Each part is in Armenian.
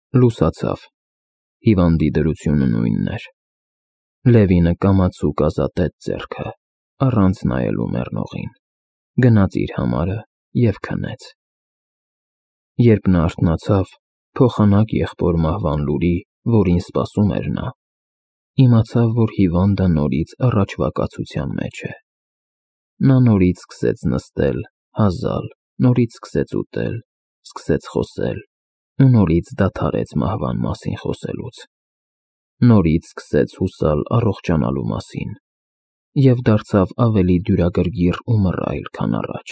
Լուսացավ, հիվանդի դրությունը նույնն էր, Լևինը կամացուկ ազատեց ձեռքը, առանց նայելու մեռնողին, գնաց իր համարը և քնեց։ Երբ նա արթնացավ, փոխանակ եղբոր մահվան լուրի, որին սպասում էր նա, իմացավ, որ հիվանդը նորից առաջվա կացության մեջ է։ Նա նորից սկսեց նստել, հազալ, նորից սկսեց ուտել, սկսեց խոսել ու նորից դադարեց մահվան մասին խոսելուց։ Նորից սկսեց հուսալ առողջանալու մասին և դարձավ ավելի դյուրագրգիռ ու մռայլ, քան առաջ։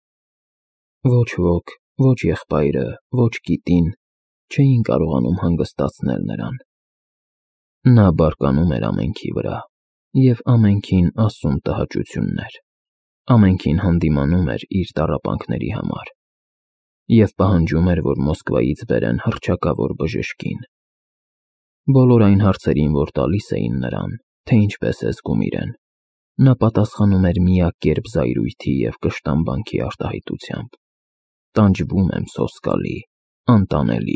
Ոչ ոք, ոչ եղբայրը, ոչ կիտին չէին կարողանում հանգստացնել նրան։ Նա բարկանում էր ամենքի վրա և ամենքին ասում տհաճություններ, ամենքին հանդիմանում էր իր տառապանքների համար և պահանջում էր, որ Մոսկվայից բերեն հռչակավոր բժշկին։ Բոլոր այն հարցերին, որ տալիս էին նրան, թե ինչպես է զգում իրեն, նա պատասխանում էր միակերպ զայրույթի և կշտամբանքի արտահայտությամբ. «Տանջվում եմ, սոսկալի, անտանելի»։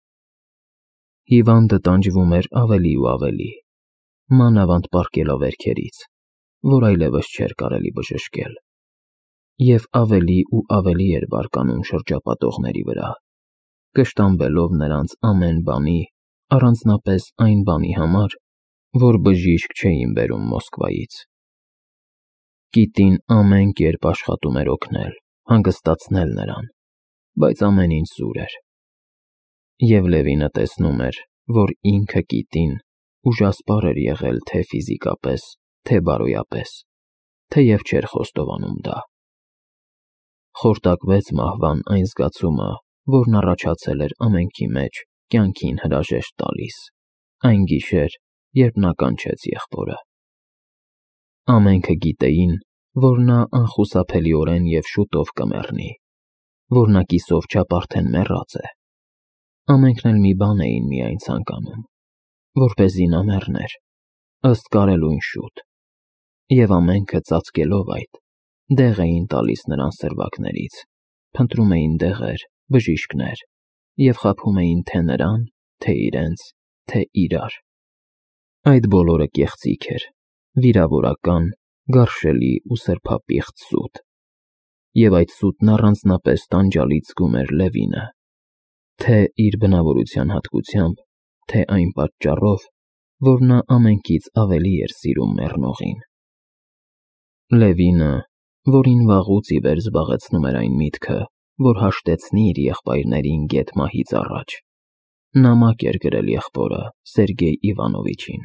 Հիվանդը տանջվում էր ավելի ու ավելի, մանավանդ պառկելավերքերից, որ այլևս չէր կարելի բժշկել, և ավելի ու ավելի էր բարկանում շրջապատողների վրա, կշտամբելով նրանց ամեն բանի, առանձնապես այն բանի համար, որ բժիշկ չէին բերում Մոսկվայից։ Կիտին ամեն կերպ աշխատում էր օգնել, հանգստացնել նրան, բայց ամեն ինչ սուր էր։ Եվ Լևինը տեսնում էր, որ ինքը կիտին ուժասպառ էր եղել թե ֆիզիկապես, թե բարոյապես, թեև չէր խոստովանում դա։ Խորտակվեց մահվան այն զգացումը, որն առաջացել էր ամենքի մեջ կյանքին հրաժեշտ տալիս, այն գիշեր, երբ նա կանչեց եղբորը։ Ամենքը գիտեին, որ նա անխուսափելիորեն և շուտով կմեռնի, որ նա կիսով չափ արդեն մեռած է։ Ամենքն էլ մի բան էին միայն ցանկանում, որպեսզի նա մեռներ, ըստ կարելույն շուտ, և ամենքը ծածկելով այդ, դեղ էին տալիս նրան սրվակներից, փնտրում էին դեղեր, բժիշկներ և խաբում էին թե նրան, թե իրենց, թե իրար։ Այդ բոլորը կեղծիք էր, վիրավորական, գարշելի ու սրբապիղծ սուտ, և այդ սուտն առանձնապես տանջալից զգում էր Լևինը, թե իր բնավորության հատկությամբ, թե այն պատճառով, որ նա ամենքից ավելի էր սիրում մեռնողին։ Լևինը, որին վաղուց ի վեր զբաղեցնում էր այն միտքը, որ հաշտեցնի իր եղբայրներին գեթ մահից առաջ, նամակ էր գրել եղբորը Սերգեյ Իվանովիչին,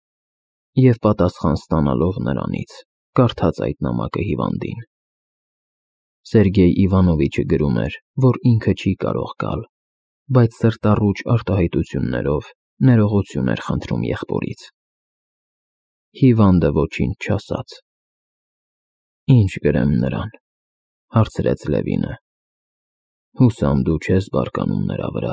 և պատասխան ստանալով նրանից, կարդաց այդ նամակը հիվանդին։ Սերգեյ Իվանովիչը գրում էր, որ ինքը չի կարող գալ, բայց սրտառուչ արտահայտություններով ներողություն էր խնդրում եղբորից։ Հիվանդը ոչինչ չասաց։ «Ինչ գրեմ նրան», հարցրեց Լևինը։ «Հուսամ դու չես բարկանում նրա վրա»։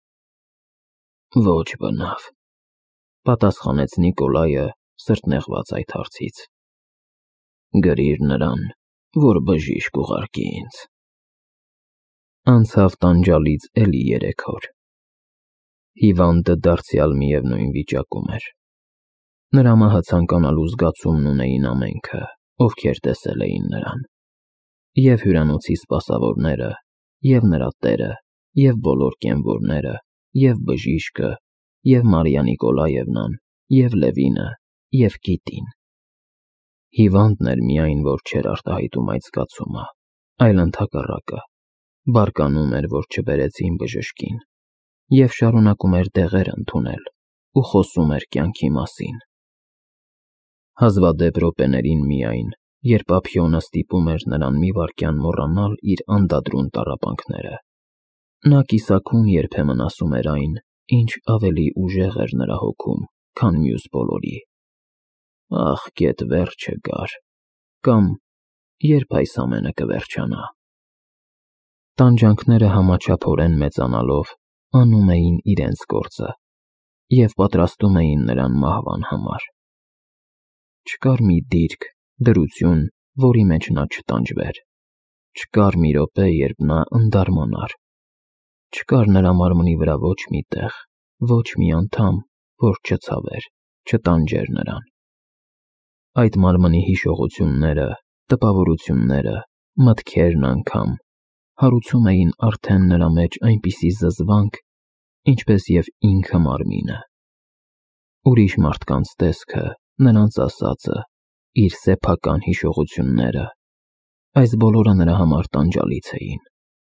«Ոչ, բնավ», պատասխանեց Նիկոլայը, սրտնեղված այդ հարցից։ «Գրիր նրան, որ բժիշկ ուղարկի ինձ»։ Անցավ տանջալից էլի 3 օր։ Հիվանդը դարձյալ միևնույն վիճակում էր։ Նրա մահը ցանկանալու զգացումն ունեին ամենքը, ովքեր տեսել էին նրան, և հյուրանոցի սպասավորները, և նրա տերը, և բոլոր կենվորները, և բժիշկը, և Մարիա Նիկոլաևնան, և Լևինը, և կիտին։ Հիվանդն էր միայն, որ չէր արտահայտում այդ զգացումը, այլ ընդհակառակը, բարկանում էր, որ չբերեցին բժշկին, և շարունակում էր դեղեր ընդունել ու խոսում էր կյանքի մասին։ Հազվադեպ րոպեներին միայն, երբ ափիոնը ստիպում էր նրան մի վայրկյան մոռանալ իր անդադրուն տառապանքները, նա կիսաքուն երբեմն ասում էր այն, ինչ ավելի ուժեղ էր նրա հոգում, քան մյուս բոլորի. «Ախ, գեթ վերջը գար», կամ «Երբ այս ամենը կվերջանա»։ Տանջանքները համաչափորեն մեծանալով անում էին իրենց գործը և պատրաստում էին նրան մահվան համար։ Չկար մի դիրք, դրություն, որի մեջ նա չտանջվեր, չկար մի րոպե, երբ նա ընդարմանար, չկար նրա մարմնի վրա ոչ մի տեղ, ոչ մի անդամ, որ չցավեր, չտանջեր նրան։ Այդ մարմնի հիշողությունները, տպավորությունները, մտքերն անգամ հարուցում էին արդեն նրա մեջ այնպիսի զզվանք, ինչպես և ինքը մարմինը։ Ուրիշ մարդկանց տեսքը, նրանց ասածը, իր սեփական հիշողությունները, այս բոլորը նրա համար տանջալից էին։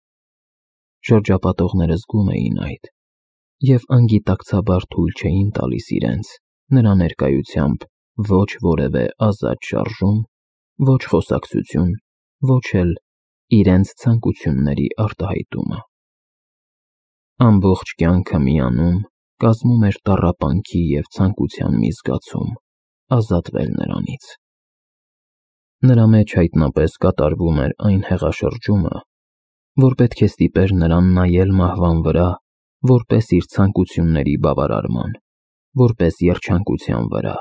Շրջապատողները զգում էին այդ և անգիտակցաբար թույլ չէին տալիս իրենց նրա ներկայությամբ ոչ որևէ ազատ շարժում, ոչ խոսակցություն, ոչ էլ իրենց ցանկությունների արտահայտումը։ Ամբողջ կյանքը միանում կազմում էր տառապանքի և ցանկության մի զգացում, ազատվել նրանից։ Նրա մեջ հայտնապես կատարվում էր այն հեղաշրջումը, որ պետք է ստիպեր նրան նայել մահվան վրա որպես իր ցանկությունների բավարարման, որպես երջանկության վրա։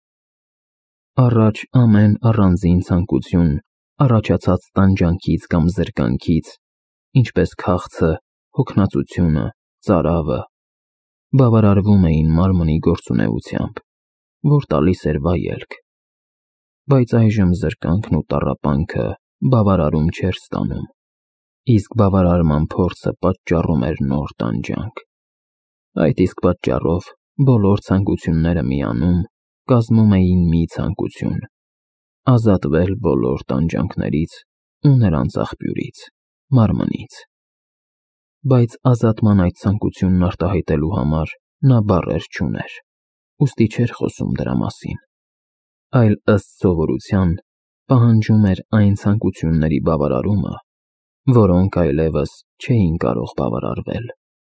Առաջ ամեն առանձին ցանկություն առաջացած տանջանքից կամ զրկանքից, ինչպես քաղցը, հոգնածությունը, ծարավը, բավարարվում էին մարմնի գործունեությամբ, որ տալիս էր վայելք, բայց այժմ զրկանքն ու տառապանքը բավարարում չէր ստանում, իսկ բավարարման փորձը պատճառում էր նոր տանջանք։ Այդ իսկ պատճառով բոլոր ցանկությունները միանում կազմում էին մի ցանկություն՝ ազատվել բոլոր տանջանքներից ու նրանց աղբյուրից՝ մարմնից։ Բայց ազատման այդ ցանկությունն արտահայտելու համար նա բառեր չուներ, ուստի չէր խոսում դրա մասին, այլ ըստ սովորության պահանջում էր այն ցանկությունների բավարարումը, որոնք այլևս չէին կարող բավարարվել։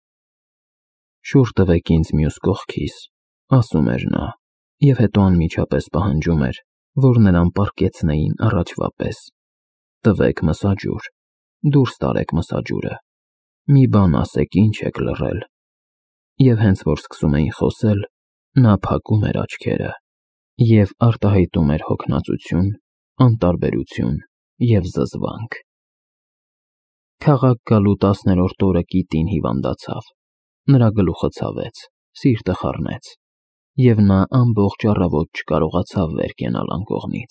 «Շուռ տվեք ինձ մյուս կողքիս», ասում էր նա, և հետո անմիջապես պահանջում էր, որ նրան պառկեցնեին առաջվա պես։ «Տվեք մսաջուր, դուրս տարեք մսաջուրը, մի բան ասեք, ինչ եք լռել»։ Եվ հենց որ սկսում էին խոսել, նա փակում էր աչքերը և արտահայտում էր հոգնածություն, անտարբերություն և զզվանք։ Քաղաք գալու 10-րդ օրը կիտին հիվանդացավ, նրա գլուխը ցավեց, սիրտը խառնեց, և նա ամբողջ առավոտ չկարողացավ վեր կենալ անկողնից։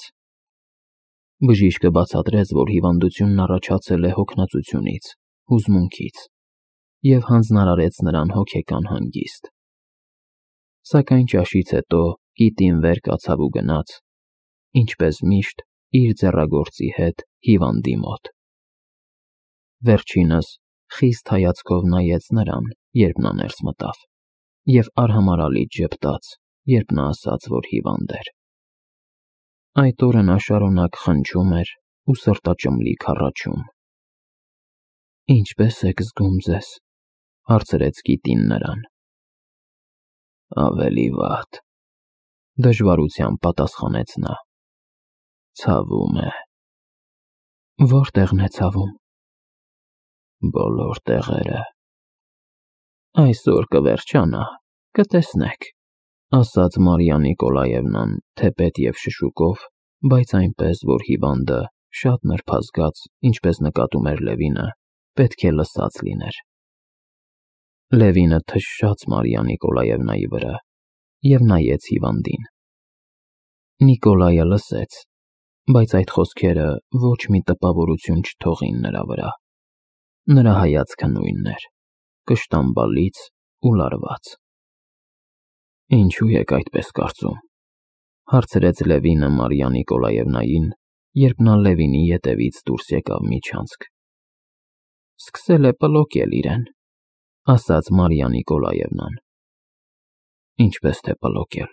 Բժիշկը բացատրեց, որ հիվանդությունն առաջացել է հոգնածությունից, հուզմունքից, և հանձնարարեց նրան հոգեկան հանգիստ։ Սակայն ճաշից հետո կիտին վեր կացավ ու գնաց, ինչպես միշտ, իր ձեռագործի հետ հիվանդի մոտ։ Վերջինս խիստ հայացքով նայեց նրան, երբ նա ներս մտավ, և արհամարհալից ժպտաց, երբ նա ասաց, որ հիվանդ էր։ Այդ օրը նա շարունակ խնջում էր ու սրտաճմլիկ հառաչում։ «Ինչպե՞ս եք զգում ձեզ», հարցրեց կիտին նրան։ «Ավելի վատ», դժվարությամբ պատասխանեց նա։ «Ցավում է»։ «Որտեղն է ցավում»։ «Բոլոր տեղերը»։ «Այսօր կվերջանա, կտեսնեք», ասաց Մարիա Նիկոլաևնան թեպետ և շշուկով, բայց այնպես, որ հիվանդը, շատ նրբազգաց, ինչպես նկատում էր Լևինը, պետք է լսած լիներ։ Լևինը թշաց Մարիա Նիկոլաևնայի վրա և նայեց հիվանդին։ Նիկոլայը լսեց, բայց այդ խոսքերը ոչ մի տպավորություն չթողին նրա վրա։ Նրա հայացքը նույնն էր, կշտամբալից ու լարված։ «Ինչու եք այդպես կարծում», հարցրեց Լևինը Մարիա Նիկոլաևնային, երբ նա Լևինի ետևից դուրս եկավ միջանցք։ «Սկսել է պլոկել իրեն», ասաց Մարիա Նիկոլաևնան։ «Ինչպես թե պլոկել»։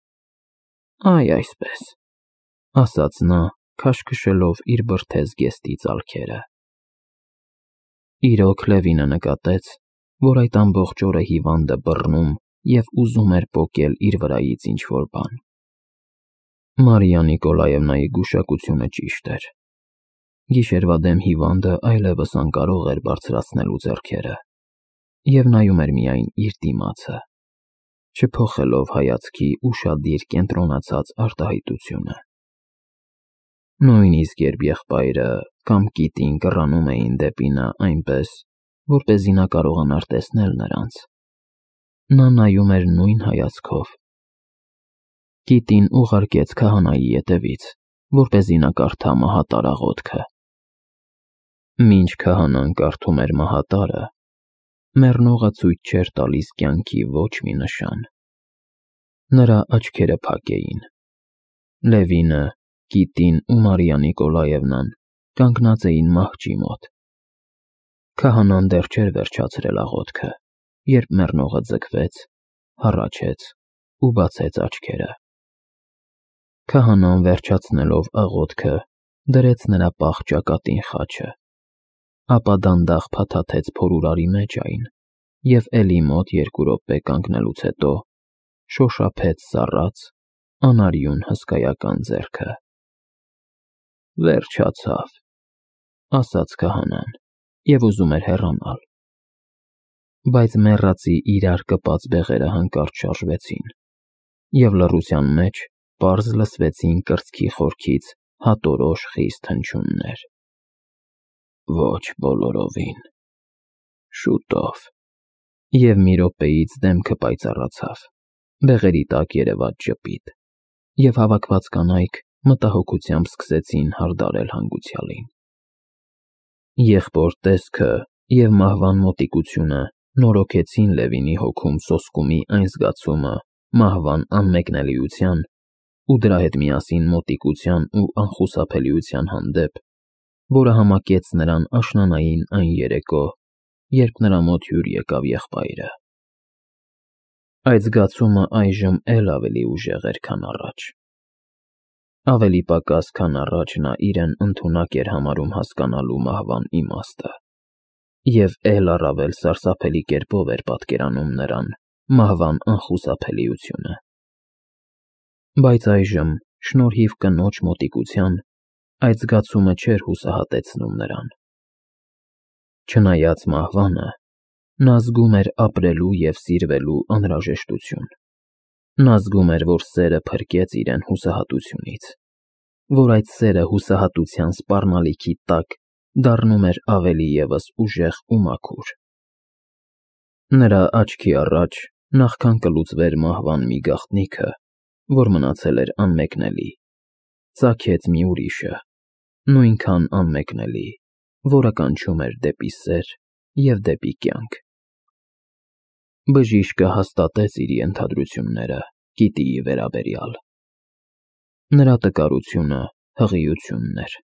«Այ այսպես», ասաց նա, քաշքշելով իր բրդե զգեստի ծալքերը։ Իրոք Լևինը նկատեց, որ այդ ամբողջ օրը հիվանդը բռնում և ուզում էր պոկել իր վրայից ինչ-որ բան։ Մարիա Նիկոլաևնայի գուշակությունը ճիշտ էր։ Գիշերվա դեմ հիվանդը այլևս անկարող էր բարձրացնելու ձեռքերը և նայում էր միայն իր դիմացը, չփոխելով հայացքի ուշադիր կենտրոնացած արտահայտությունը։ Նույնիսկ երբ եղբայրը կամ կիտին կռանում էին դեպի նա այնպես, որպեսզի նա կարողանար տեսնել նրանց, Նա նայում էր նույն հայացքով։ Կիտին ուղարկեց քահանայի ետևից, որպեսզի նա կարդա մահատար աղոթքը։ Մինչ քահանան կարդում էր մահատարը, մեռնողը ցույց չէր տալիս կյանքի ոչ մի նշան։ Նրա աչքերը փակ էին։ Լևինը, Կիտին ու Մարիա Նիկոլաևնան կանգնած էին մահճի մոտ։ Քահանան դեռ չէր վերջացրել աղոթքը, երբ մեռնողը ձգվեց, հառաչեց ու բացեց աչքերը։ Քահանան վերջացնելով աղոթքը, դրեց նրա պաղ ճակատին խաչը, ապա դանդաղ փաթաթեց փորուրարի մեջ այն և էլի մոտ 2 րոպե կանգնելուց հետո շոշափեց սառած, անարյուն հսկայական ձեռքը։ Վերջացավ, ասաց քահանան և ուզում էր հեռանալ, բայց մեռածի իրար կպած բեղերը հանկարծ շարժվեցին, և լռության մեջ պարզ լսվեցին կրծքի խորքից հատորոշ խիստ հնչյուններ։ Ոչ բոլորովին, շուտով։ Եվ մի րոպեից դեմքը պայծառացավ, բեղերի տակ երևաց ժպիտ, և հավաքված կանայք մտահոգությամբ սկսեցին հարդարել հանգուցյալին։ Եղբոր տեսքը և մահվան մոտիկությունը նորոգեցին Լևինի հոգում սոսկումի այն զգացումը մահվան անմեկնելիության ու դրա հետ միասին մոտիկության ու անխուսափելիության հանդեպ, որը համակեց նրան աշնանային այն երեկո, երբ նրա մոտ հյուր եկավ եղբայրը։ Այդ զգացումը այժմ էլ ավելի ուժեղ էր, քան առաջ։ Ավելի պակաս, քան առաջ նա իրեն ընդունակ էր համարում հասկանալու մահվան իմաստը, և էլ առավել սարսափելի կերպով էր պատկերանում նրան մահվան անխուսափելիությունը։ Բայց այժմ, շնորհիվ կնոջ մոտիկության, այդ զգացումը չէր հուսահատեցնում նրան։ Չնայած մահվանը, նա զգում էր ապրելու և սիրվելու անհրաժեշտություն։ Նա զգում էր, որ սերը փրկեց իրեն հուսահատությունից, որ այդ սերը հուսահատության սպառնալիքի տակ դառնում էր ավելի ևս ուժեղ ու մաքուր։ Նրա աչքի առաջ, նախքան կլուծվեր մահվան մի գաղտնիքը, որ մնացել էր անմեկնելի, ծագեց մի ուրիշը, նույնքան անմեկնելի, որը կանչում էր դեպի սեր և դեպի կյանք։ Բժիշկը հաստատեց իր ենթադրությունները Կիտիի վերաբերյալ։ Նրա տկարությունը հղիությունն էր։